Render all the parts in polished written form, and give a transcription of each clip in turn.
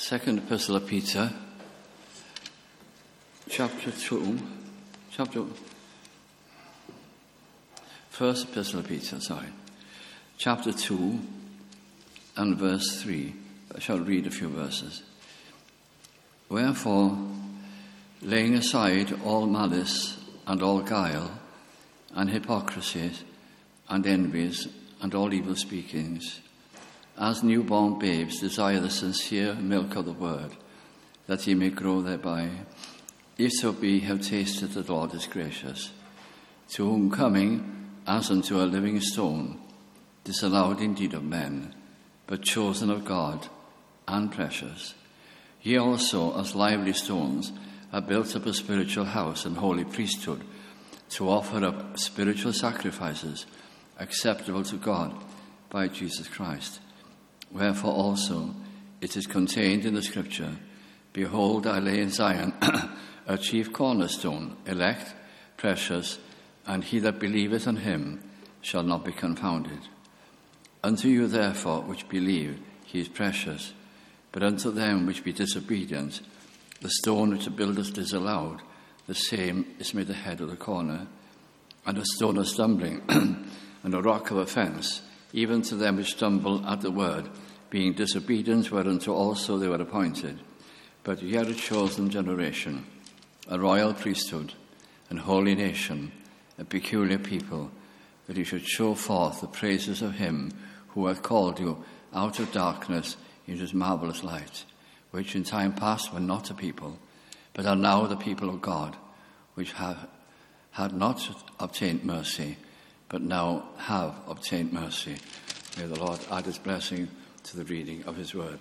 Second Epistle of Peter, First Epistle of Peter, chapter 2 and verse 3. I shall read a few verses. Wherefore, laying aside all malice and all guile and hypocrisies and envies and all evil speakings, as newborn babes desire the sincere milk of the word, that ye may grow thereby, if so be have tasted that the Lord is gracious, to whom coming as unto a living stone, disallowed indeed of men, but chosen of God, and precious. Ye also, as lively stones, are built up a spiritual house and holy priesthood, to offer up spiritual sacrifices acceptable to God by Jesus Christ. Wherefore also it is contained in the Scripture, Behold, I lay in Zion a chief cornerstone, elect, precious, and he that believeth on him shall not be confounded. Unto you therefore which believe he is precious, but unto them which be disobedient, the stone which the builders disallowed, the same is made the head of the corner, and a stone of stumbling, and a rock of offence, even to them which stumble at the word, being disobedient whereunto also they were appointed. But ye are a chosen generation, a royal priesthood, an holy nation, a peculiar people, that ye should show forth the praises of him who hath called you out of darkness into his marvellous light, which in time past were not a people, but are now the people of God, which had not obtained mercy, but now have obtained mercy. May the Lord add his blessing to the reading of his word.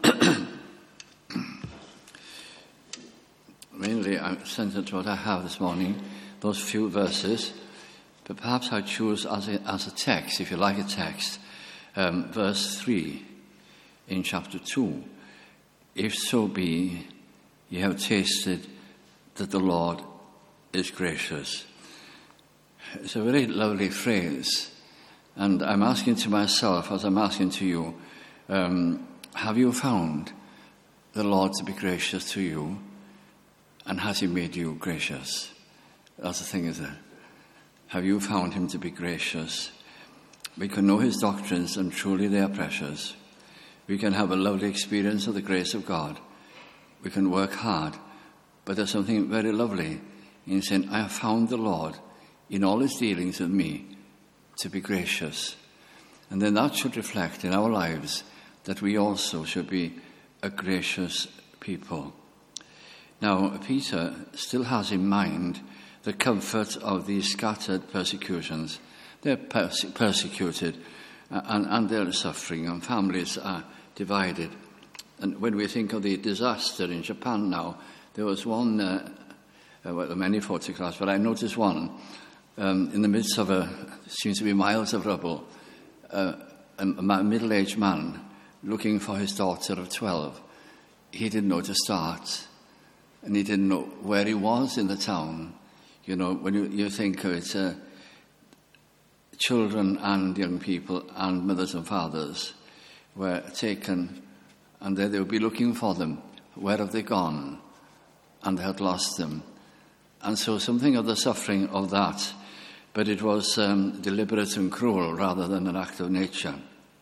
Mainly, I'm centered to what I have this morning, those few verses, but perhaps I choose as a text, if you like a text, verse 3 in chapter 2. If so be ye have tasted that the Lord is gracious. It's a very lovely phrase, and I'm asking to myself, as I'm asking to you, have you found the Lord to be gracious to you, and has he made you gracious? That's the thing, isn't it? Have you found him to be gracious? We can know his doctrines, and truly they are precious. We can have a lovely experience of the grace of God. We can work hard, but there's something very lovely in saying, I have found the Lord in all his dealings with me to be gracious. And then that should reflect in our lives that we also should be a gracious people. Now, Peter still has in mind the comfort of these scattered persecutions. They're persecuted and they're suffering, and families are divided. And when we think of the disaster in Japan now, there was one, there were many photographs, but I noticed one in the midst of seems to be miles of rubble, a middle-aged man looking for his daughter of 12. He didn't know to start, and he didn't know where he was in the town. You know, when you think of it, children and young people and mothers and fathers were taken, and they would be looking for them. Where have they gone? And they had lost them. And so something of the suffering of that, but it was deliberate and cruel rather than an act of nature.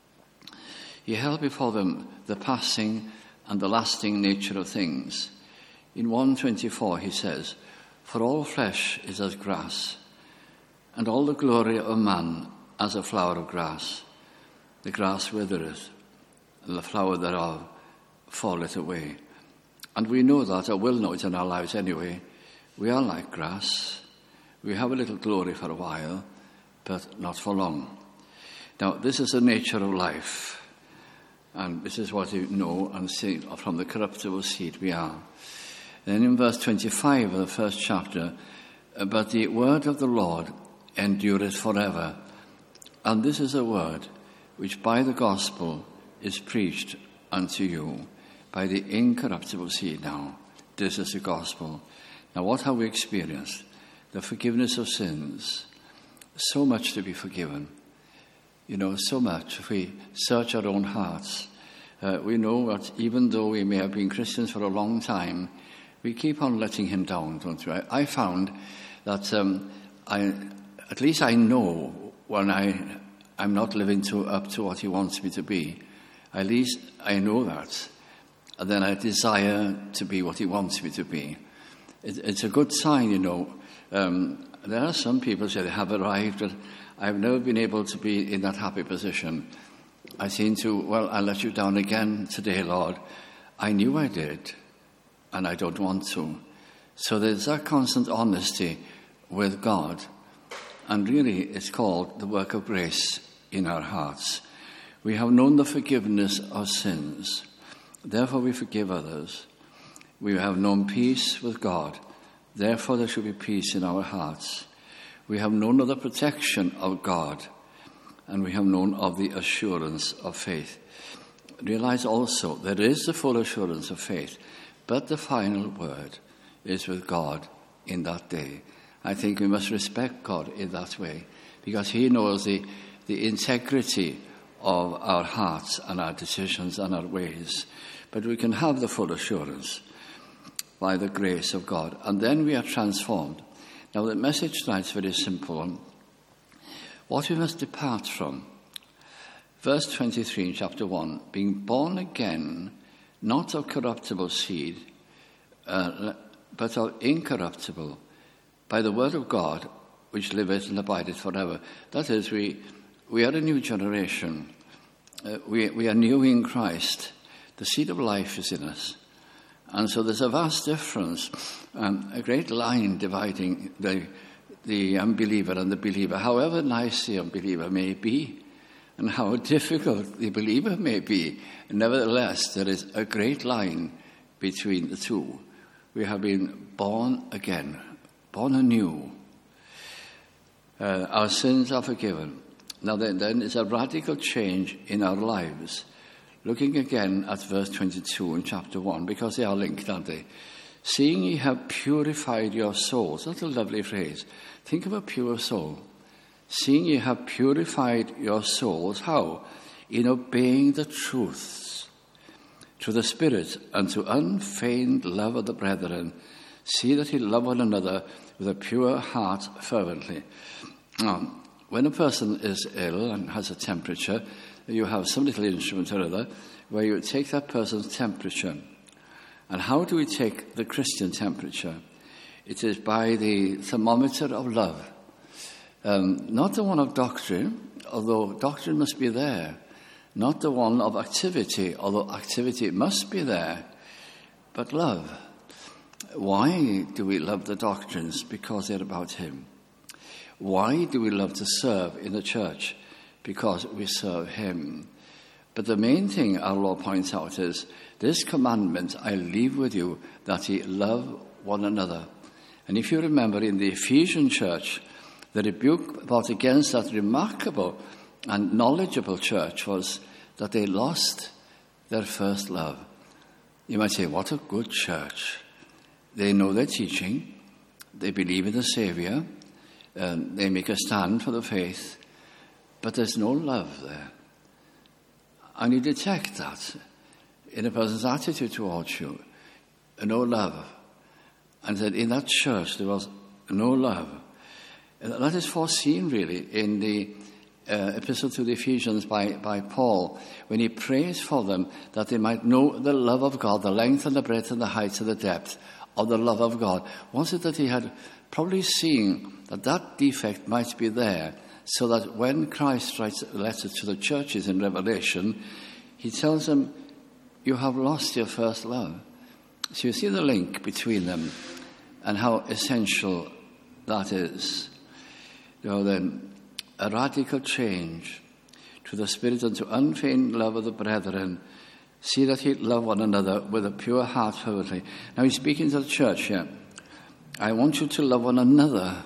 He held before them the passing and the lasting nature of things. In 1:24 he says, For all flesh is as grass, and all the glory of man as a flower of grass. The grass withereth, and the flower thereof falleth away. And we know that, or will know it in our lives anyway. We are like grass. We have a little glory for a while, but not for long. Now, this is the nature of life. And this is what you know and see from the corruptible seed we are. Then in verse 25 of the first chapter, But the word of the Lord endureth forever. And this is a word which by the gospel is preached unto you, by the incorruptible seed now. This is the gospel. Now, what have we experienced? The forgiveness of sins. So much to be forgiven. You know, so much. If we search our own hearts We know that even though we may have been Christians for a long time, we keep on letting him down, don't we? I found that at least I know when I'm not living up to what he wants me to be. At least I know that. And then I desire to be what he wants me to be. It's a good sign, you know. There are some people who say they have arrived, but I've never been able to be in that happy position. I seem to, I let you down again today, Lord. I knew I did, and I don't want to. So there's that constant honesty with God. And really, it's called the work of grace in our hearts. We have known the forgiveness of sins. Therefore, we forgive others. We have known peace with God. Therefore, there should be peace in our hearts. We have known of the protection of God. And we have known of the assurance of faith. Realize also, there is the full assurance of faith, but the final word is with God in that day. I think we must respect God in that way, because he knows the integrity of our hearts and our decisions and our ways. But we can have the full assurance by the grace of God, and then we are transformed. Now, the message tonight is very simple. What we must depart from. Verse 23 in chapter 1, being born again, not of corruptible seed, but of incorruptible, by the word of God, which liveth and abideth forever. That is, we are a new generation. We are new in Christ. The seed of life is in us. And so there's a vast difference, a great line dividing the unbeliever and the believer, however nice the unbeliever may be, and how difficult the believer may be. Nevertheless, there is a great line between the two. We have been born again, born anew. Our sins are forgiven. Now then is a radical change in our lives. Looking again at verse 22 in chapter 1, because they are linked, aren't they? Seeing ye have purified your souls. That's a lovely phrase. Think of a pure soul. Seeing ye have purified your souls. How? In obeying the truths to the Spirit and to unfeigned love of the brethren. See that ye love one another with a pure heart fervently. Now, when a person is ill and has a temperature, you have some little instrument or other where you take that person's temperature. And how do we take the Christian temperature? It is by the thermometer of love. Not the one of doctrine, although doctrine must be there. Not the one of activity, although activity must be there. But love. Why do we love the doctrines? Because they're about him. Why do we love to serve in the church? Because we serve him. But the main thing our Lord points out is, this commandment I leave with you, that ye love one another. And if you remember in the Ephesian church, the rebuke brought against that remarkable and knowledgeable church was that they lost their first love. You might say, what a good church. They know their teaching, they believe in the Saviour, they make a stand for the faith, but there's no love there. And you detect that in a person's attitude towards you, no love. And that in that church there was no love. And that is foreseen really in the epistle to the Ephesians by Paul, when he prays for them that they might know the love of God, the length and the breadth and the height and the depth of the love of God. Was it that he had probably seen that defect might be there, so that when Christ writes a letter to the churches in Revelation, he tells them, you have lost your first love. So you see the link between them and how essential that is. Then, a radical change to the Spirit and to unfeigned love of the brethren. See that ye love one another with a pure heart fervently. Now he's speaking to the church here. I want you to love one another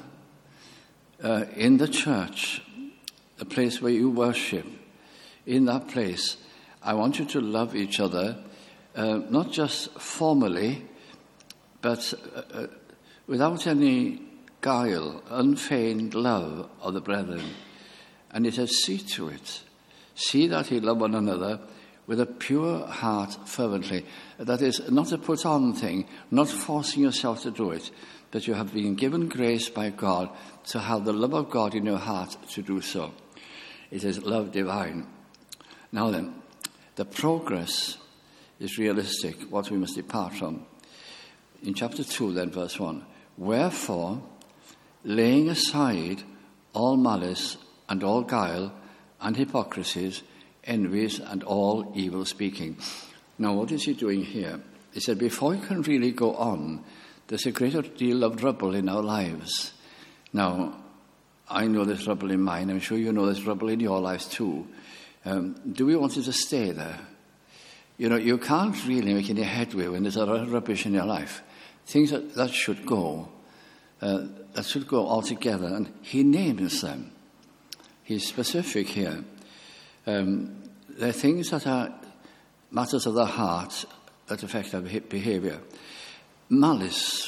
in the church, the place where you worship. In that place, I want you to love each other, not just formally, but without any guile, unfeigned love of the brethren. And it says, see to it. See that ye love one another with a pure heart fervently. That is, not a put-on thing, not forcing yourself to do it, but you have been given grace by God to have the love of God in your heart to do so. It is love divine. Now then, the progress is realistic, what we must depart from. In chapter 2, then, verse 1, wherefore, laying aside all malice and all guile and hypocrisies, envies and all evil speaking. Now, what is he doing here? He said, before you can really go on, there's a greater deal of rubble in our lives. Now, I know there's rubble in mine. I'm sure you know there's rubble in your lives too. Do we want it to stay there? You know, you can't really make any headway when there's a lot of rubbish in your life. Things that should go. That should go altogether. And he names them. He's specific here. There are things that are matters of the heart that affect our behavior. Malice.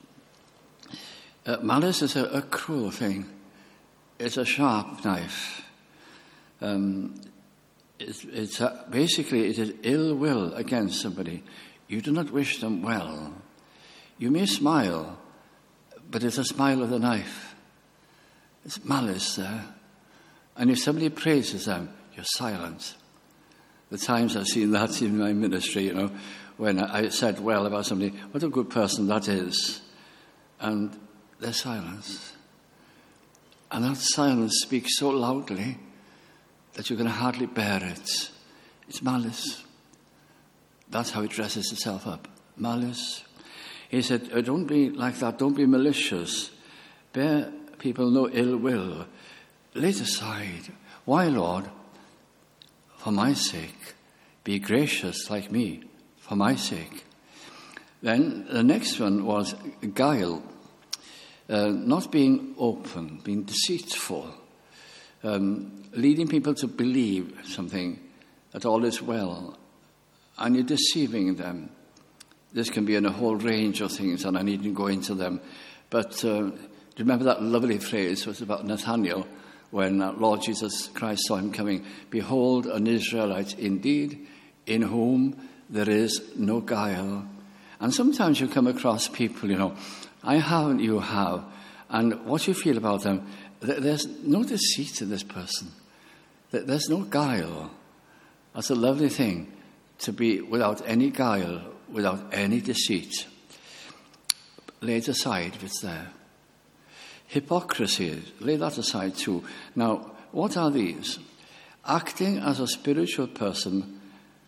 Malice is a cruel thing. It's a sharp knife. Basically, it is ill will against somebody. You do not wish them well. You may smile, but it's a smile of the knife. It's malice there. And if somebody praises them, you're silent. The times I've seen that in my ministry, when I said well about somebody, what a good person that is. And there's silence. And that silence speaks so loudly that you can hardly bear it. It's malice. That's how it dresses itself up. Malice. He said, don't be like that. Don't be malicious. Bear people no ill will. Lay it aside. Why, Lord? For my sake. Be gracious like me. For my sake. Then the next one was guile. Not being open, being deceitful. Leading people to believe something, that all is well. And you're deceiving them. This can be in a whole range of things, and I needn't go into them. But do you remember that lovely phrase was about Nathanael, when Lord Jesus Christ saw him coming? Behold, an Israelite indeed, in whom there is no guile. And sometimes you come across people, I haven't, you have. And what you feel about them, there's no deceit in this person. There's no guile. That's a lovely thing, to be without any guile, without any deceit. Lay it aside if it's there. Hypocrisy, lay that aside too. Now, what are these? Acting as a spiritual person,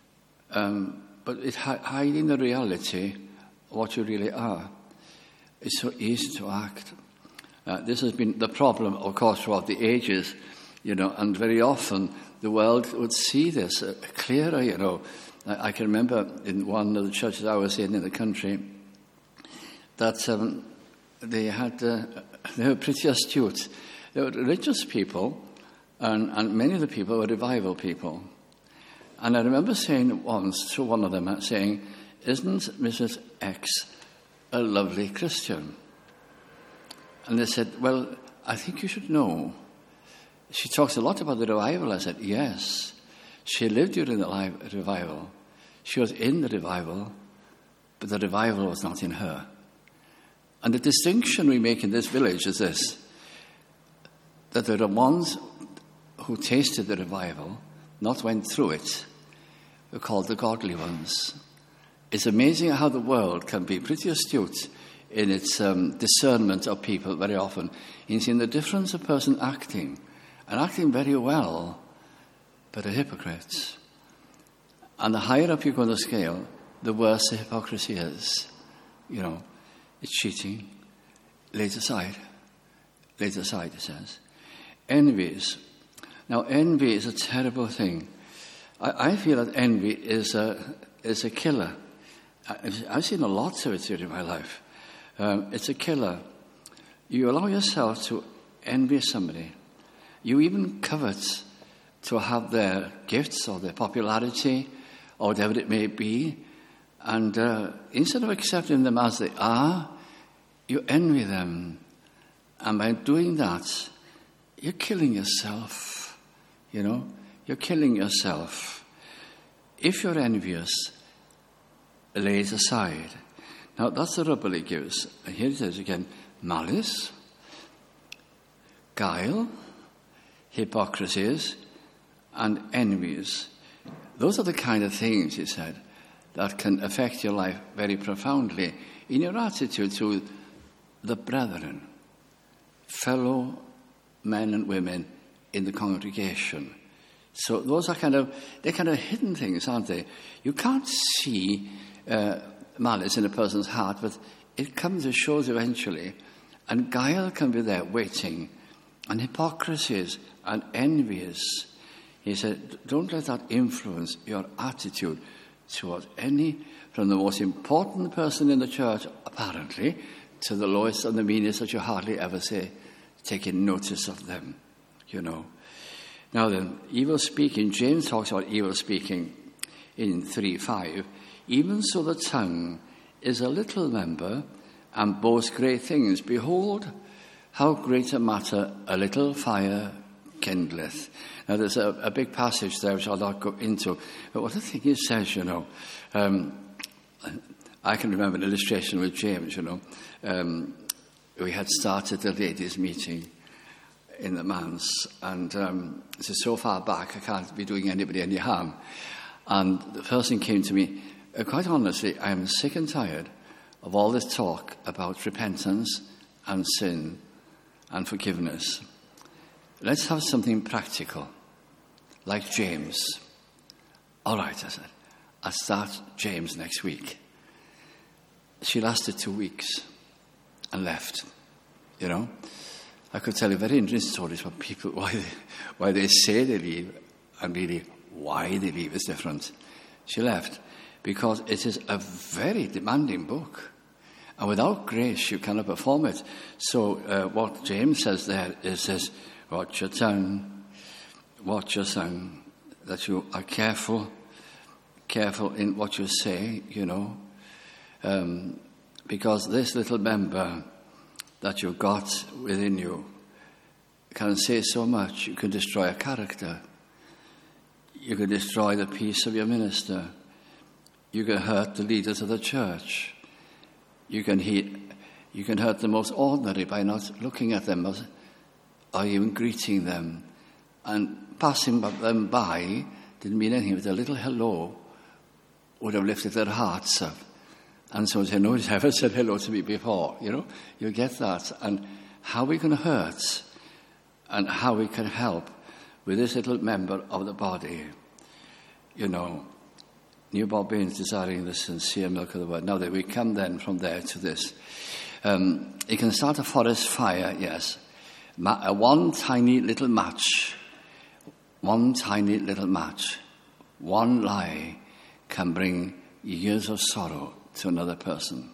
but hiding the reality of what you really are. It's so easy to act. This has been the problem, of course, throughout the ages, and very often the world would see this clearer, I can remember in one of the churches I was in the country that they were pretty astute. They were religious people, and many of the people were revival people. And I remember saying once to one of them, isn't Mrs. X a lovely Christian? And they said, well, I think you should know. She talks a lot about the revival. I said, yes. She lived during the revival. She was in the revival, but the revival was not in her. And the distinction we make in this village is this, that there are ones who tasted the revival, not went through it, were called the godly ones. It's amazing how the world can be pretty astute in its discernment of people very often, in seeing the difference of a person acting, and acting very well, but a hypocrite. And the higher up you go on the scale, the worse the hypocrisy is. It's cheating. Lay it aside. Lay it aside, it says. Envies. Now, envy is a terrible thing. I feel that envy is a killer. I've seen a lot of it during my life. It's a killer. You allow yourself to envy somebody. You even covet to have their gifts or their popularity or whatever it may be. And instead of accepting them as they are, you envy them. And by doing that, you're killing yourself. You're killing yourself. if you're envious, lay it aside. Now, that's the rubble he gives. And here it is again. Malice, guile, hypocrisies, and envies. Those are the kind of things, he said, that can affect your life very profoundly in your attitude to the brethren, fellow men and women in the congregation. So those are they're kind of hidden things, aren't they? You can't see malice in a person's heart, but it comes and shows eventually. And guile can be there waiting, and hypocrisies and envies. He said, don't let that influence your attitude towards any, from the most important person in the church, apparently, to the lowest and the meanest that you hardly ever say, taking notice of them, you know. Now then, evil speaking, James talks about evil speaking in 3:5. Even so the tongue is a little member and boasts great things. Behold, how great a matter a little fire kindleth. Now there's a big passage there which I'll not go into, but what I think it says, you know, I can remember an illustration with James, you know. We had started the ladies' meeting in the manse, and this is so far back I can't be doing anybody any harm. And the person came to me, quite honestly, I am sick and tired of all this talk about repentance and sin and forgiveness. Let's have something practical, like James. All right, I said, I'll start James next week. She lasted 2 weeks and left, you know. I could tell you very interesting stories about people, why they say they leave, and really why they leave is different. She left because it is a very demanding book. And without grace, you cannot perform it. So what James says there is this, watch your tongue, that you are careful in what you say, you know. Because this little member that you've got within you can say so much. You can destroy a character. You can destroy the peace of your minister. You can hurt the leaders of the church. You can hurt the most ordinary by not looking at them or even greeting them. And passing them by didn't mean anything, but a little hello would have lifted their hearts up. And so say, nobody's ever said hello to me before, you know. You get that. And how we can hurt and how we can help with this little member of the body, you know. Newborn babies desiring the sincere milk of the word. Now that we come then from there to this. You can start a forest fire, yes. One tiny little match, one lie can bring years of sorrow to another person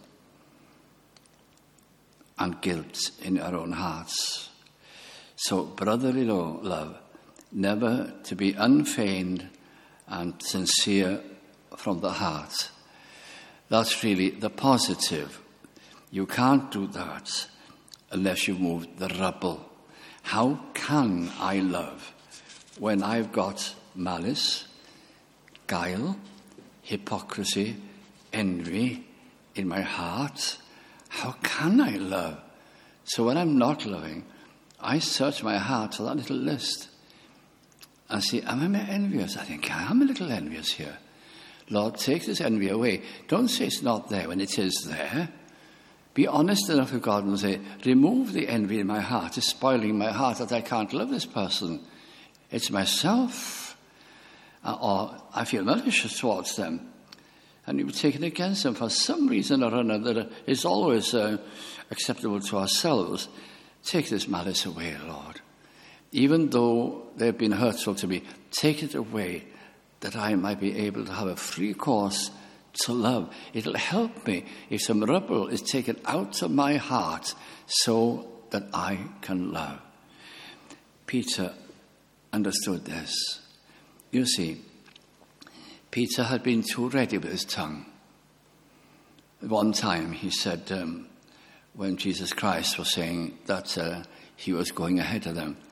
and guilt in our own hearts. So brotherly love, never to be unfeigned and sincere from the heart. That's really the positive. You can't do that unless you move the rubble. How can I love when I've got malice, guile, hypocrisy, envy in my heart? How can I love? So when I'm not loving, I search my heart for that little list and see, am I envious? I think I am a little envious here. Lord, take this envy away. Don't say it's not there when it is there. Be honest enough with God and say, remove the envy in my heart. It's spoiling my heart that I can't love this person. It's myself. Or I feel malicious towards them. And you've taken against them for some reason or another. It's always acceptable to ourselves. Take this malice away, Lord. Even though they've been hurtful to me, take it away that I might be able to have a free course to love. It'll help me if some rubble is taken out of my heart so that I can love. Peter understood this. You see, Peter had been too ready with his tongue. One time he said, when Jesus Christ was saying that he was going ahead of them, I'll go with you anywhere.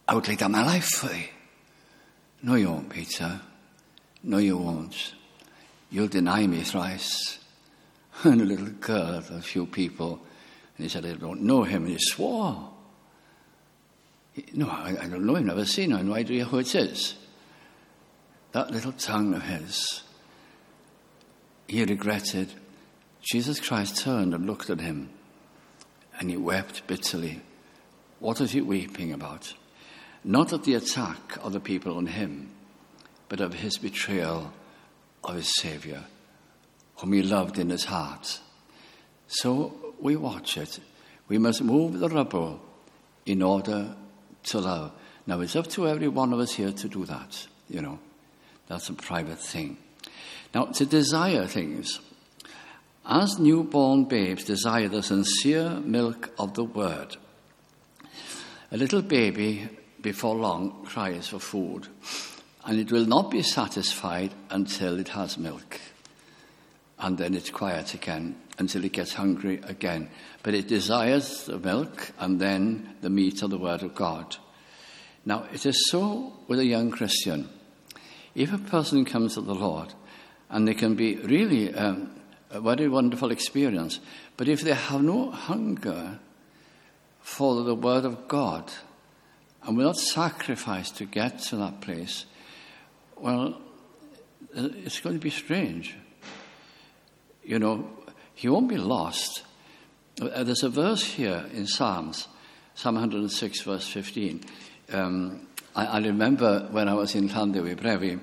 I would lay down my life for thee. No, you won't, Peter. No, you won't. You'll deny me thrice. And a little girl, a few people, and he said, I don't know him, and he swore. No, I don't know him, never seen him, no idea who it is. That little tongue of his, he regretted. Jesus Christ turned and looked at him, and he wept bitterly. What was he weeping about? Not at the attack of the people on him, but of his betrayal of his Saviour, whom he loved in his heart. So we watch it. We must move the rubble in order to love. Now, it's up to every one of us here to do that, you know. That's a private thing. Now, to desire things. As newborn babes desire the sincere milk of the Word, a little baby before long cries for food, and it will not be satisfied until it has milk. And then it's quiet again until it gets hungry again. But it desires the milk and then the meat of the Word of God. Now, it is so with a young Christian. If a person comes to the Lord, and they can be really a very wonderful experience, but if they have no hunger for the Word of God, and will not sacrifice to get to that place, well, it's going to be strange. You know, he won't be lost. There's a verse here in Psalms, Psalm 106, verse 15. I remember when I was in Llanddewi Brefi,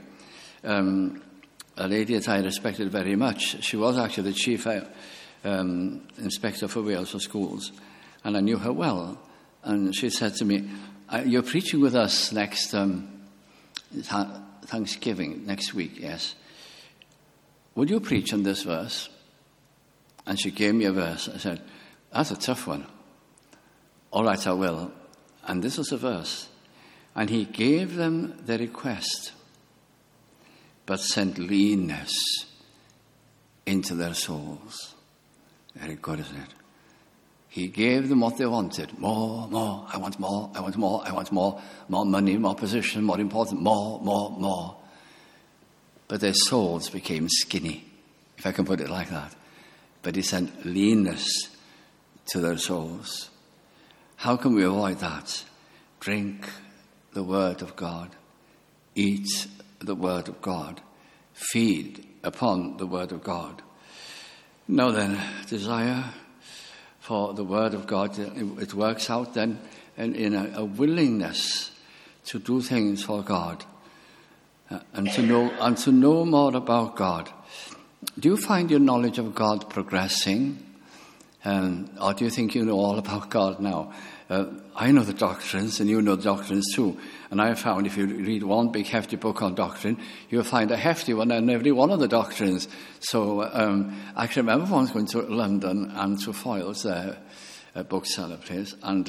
a lady that I respected very much. She was actually the chief inspector for Wales for schools, and I knew her well. And she said to me, you're preaching with us next Thanksgiving, next week, yes. Would you preach on this verse? And she gave me a verse. I said, that's a tough one. All right, I will. And this was a verse. And he gave them their request, but sent leanness into their souls. Very good, isn't it? He gave them what they wanted. More, more. I want more, I want more, I want more. More money, more position, more important. More, more, more. But their souls became skinny, if I can put it like that. But he sent leanness to their souls. How can we avoid that? Drink the Word of God. Eat the Word of God. Feed upon the Word of God. Now then, desire for the Word of God, it works out then in a willingness to do things for God and to know more about God. Do you find your knowledge of God progressing? Or do you think you know all about God now? I know the doctrines, and you know the doctrines too. And I have found if you read one big hefty book on doctrine, you'll find a hefty one on every one of the doctrines. So I can remember once going to London and to Foyles, there, a bookseller place, and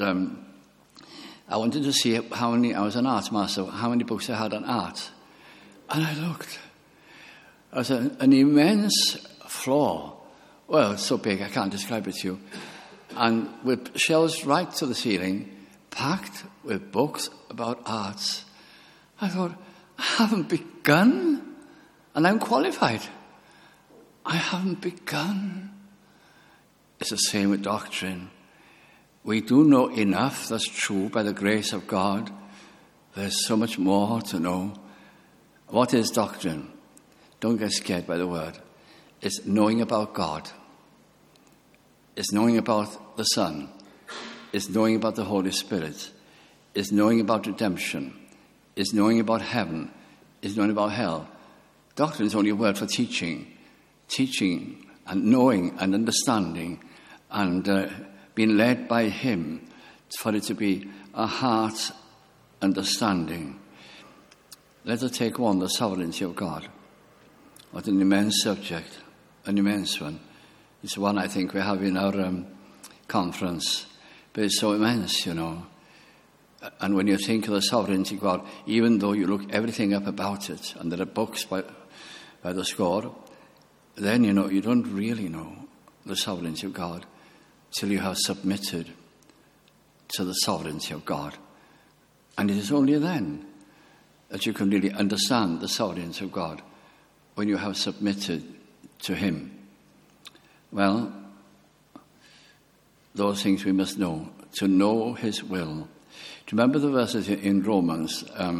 I wanted to see how many, I was an art master, how many books I had on art. And I looked. There was an immense floor. Well, it's so big I can't describe it to you. And with shelves right to the ceiling, packed with books about arts. I thought, I haven't begun, and I'm qualified. I haven't begun. It's the same with doctrine. We do know enough, that's true, by the grace of God. There's so much more to know. What is doctrine? Don't get scared by the word. It's knowing about God. It's knowing about the Son. It's knowing about the Holy Spirit. It's knowing about redemption. It's knowing about heaven. It's knowing about hell. Doctrine is only a word for teaching. Teaching and knowing and understanding and being led by Him for it to be a heart understanding. Let us take one, the sovereignty of God. What an immense subject, an immense one. It's one I think we have in our conference, but it's so immense, you know. And when you think of the sovereignty of God, even though you look everything up about it, and there are books by the score, then, you know, you don't really know the sovereignty of God till you have submitted to the sovereignty of God. And it is only then that you can really understand the sovereignty of God, when you have submitted to him. Well, those things we must know, to know his will. Do you remember the verses in Romans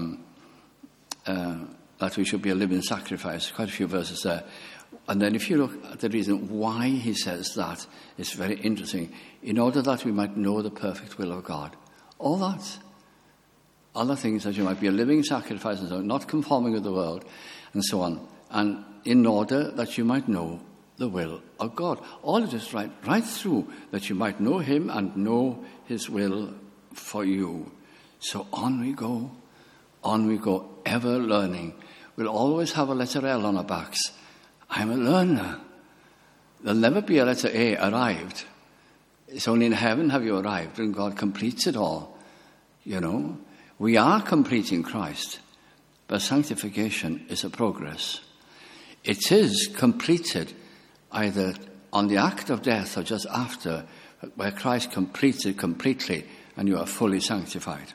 that we should be a living sacrifice? Quite a few verses there. And then if you look at the reason why he says that, it's very interesting. In order that we might know the perfect will of God. All that. Other things that you might be a living sacrifice and so on, not conforming with the world and so on. And in order that you might know the will of God. All it is right through, that you might know him and know his will for you. So on we go, ever learning. We'll always have a letter L on our backs. I'm a learner. There'll never be a letter A, arrived. It's only in heaven have you arrived, and God completes it all. You know, we are completing Christ, but sanctification is a progress. It is completed either on the act of death or just after, where Christ completes it completely and you are fully sanctified.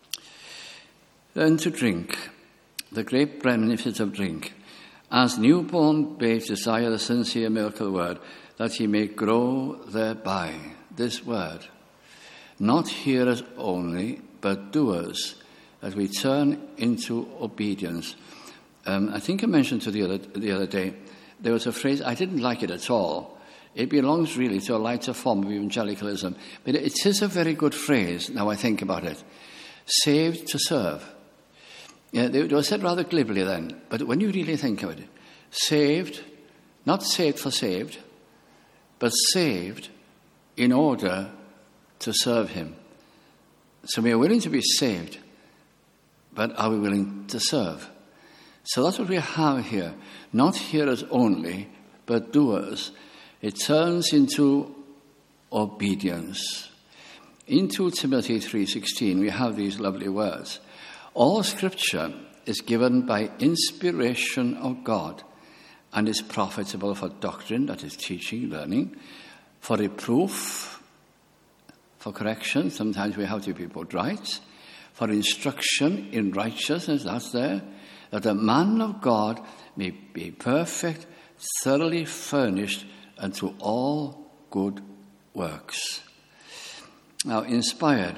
Then to drink, the great benefit of drink. As newborn babes desire the sincere milk of the word, that he may grow thereby. This word, not hearers only, but doers, that we turn into obedience. I think I mentioned to the other day, there was a phrase, I didn't like it at all. It belongs really to a lighter form of evangelicalism, but it is a very good phrase, now I think about it. Saved to serve. Yeah, they were said rather glibly then, but when you really think of it, saved, not saved for saved, but saved in order to serve him. So we are willing to be saved, but are we willing to serve? So that's what we have here. Not hearers only, but doers. It turns into obedience. In 2 Timothy 3:16, we have these lovely words. All Scripture is given by inspiration of God and is profitable for doctrine, that is teaching, learning, for reproof, for correction, sometimes we have to be put right, for instruction in righteousness, that's there, that the man of God may be perfect, thoroughly furnished unto all good works. Now, inspired,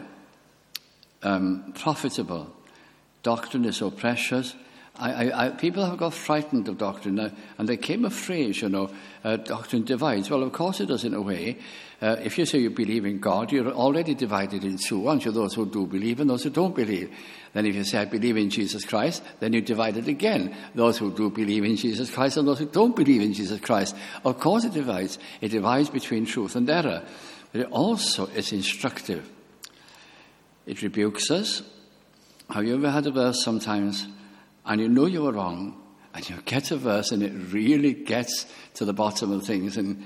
profitable, doctrine is so precious. People have got frightened of doctrine, and there came a phrase, doctrine divides. Well, of course it does in a way. If you say you believe in God, you're already divided in two, aren't you? Those who do believe and those who don't believe. Then if you say I believe in Jesus Christ, then you're divided again. Those who do believe in Jesus Christ and those who don't believe in Jesus Christ. Of course it divides. It divides between truth and error. But it also is instructive. It rebukes us. Have you ever had a verse sometimes and you know you were wrong, and you get a verse and it really gets to the bottom of things, and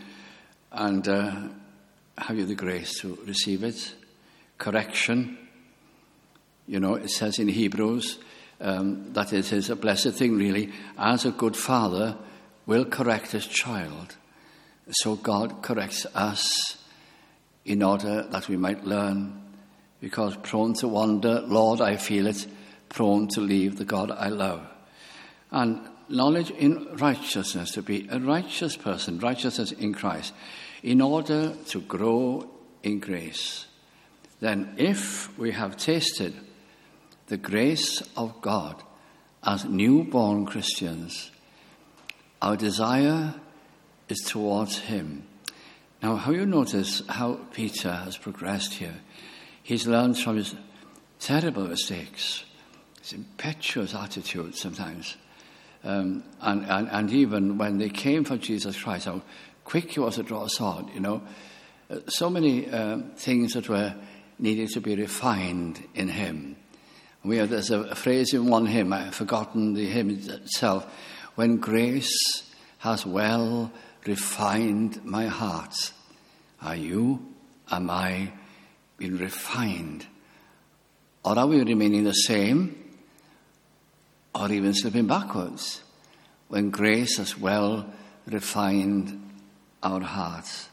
have you the grace to receive it? Correction. It says in Hebrews that it is a blessed thing, really, as a good father will correct his child. So God corrects us in order that we might learn, because prone to wander, Lord, I feel it, prone to leave the God I love. And knowledge in righteousness, to be a righteous person, righteousness in Christ, in order to grow in grace. Then if we have tasted the grace of God as newborn Christians, our desire is towards him. Now, how you notice how Peter has progressed here. He's learned from his terrible mistakes, his impetuous attitude sometimes. And even when they came for Jesus Christ, how quick he was to draw a sword, So many things that were needed to be refined in him. There's a phrase in one hymn, I've forgotten the hymn itself, when grace has well refined my heart. Am I been refined? Or are we remaining the same? Or even slipping backwards, when grace has well refined our hearts.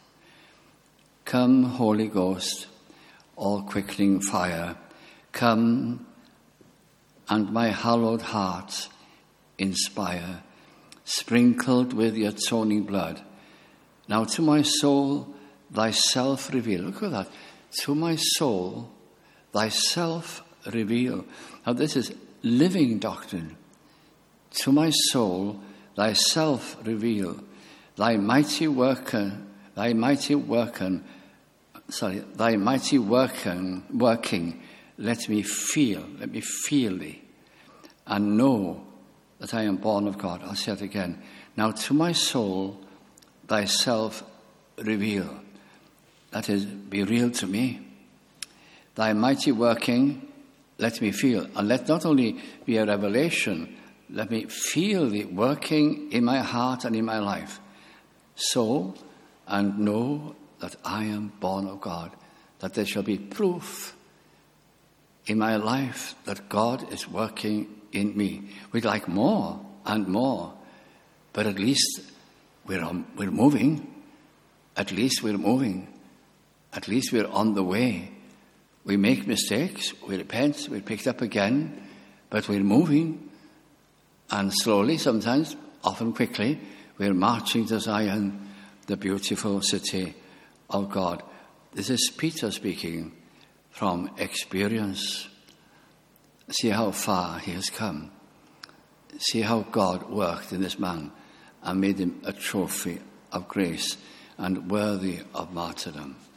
Come, Holy Ghost, all quickening fire, come and my hallowed heart inspire, sprinkled with your atoning blood. Now to my soul, thyself reveal. Look at that. To my soul, thyself reveal. Now this is living doctrine. To my soul, thyself reveal. Thy mighty working, let me feel thee, and know that I am born of God. I'll say it again. Now to my soul, thyself reveal. That is, be real to me. Thy mighty working, let me feel. And let not only be a revelation, let me feel the working in my heart and in my life. So, and know that I am born of God, that there shall be proof in my life that God is working in me. We'd like more and more, but at least we're moving. At least we're moving. At least we're on the way. We make mistakes, we repent, we're picked up again, but we're moving. And slowly, sometimes, often quickly, we're marching to Zion, the beautiful city of God. This is Peter speaking from experience. See how far he has come. See how God worked in this man and made him a trophy of grace and worthy of martyrdom.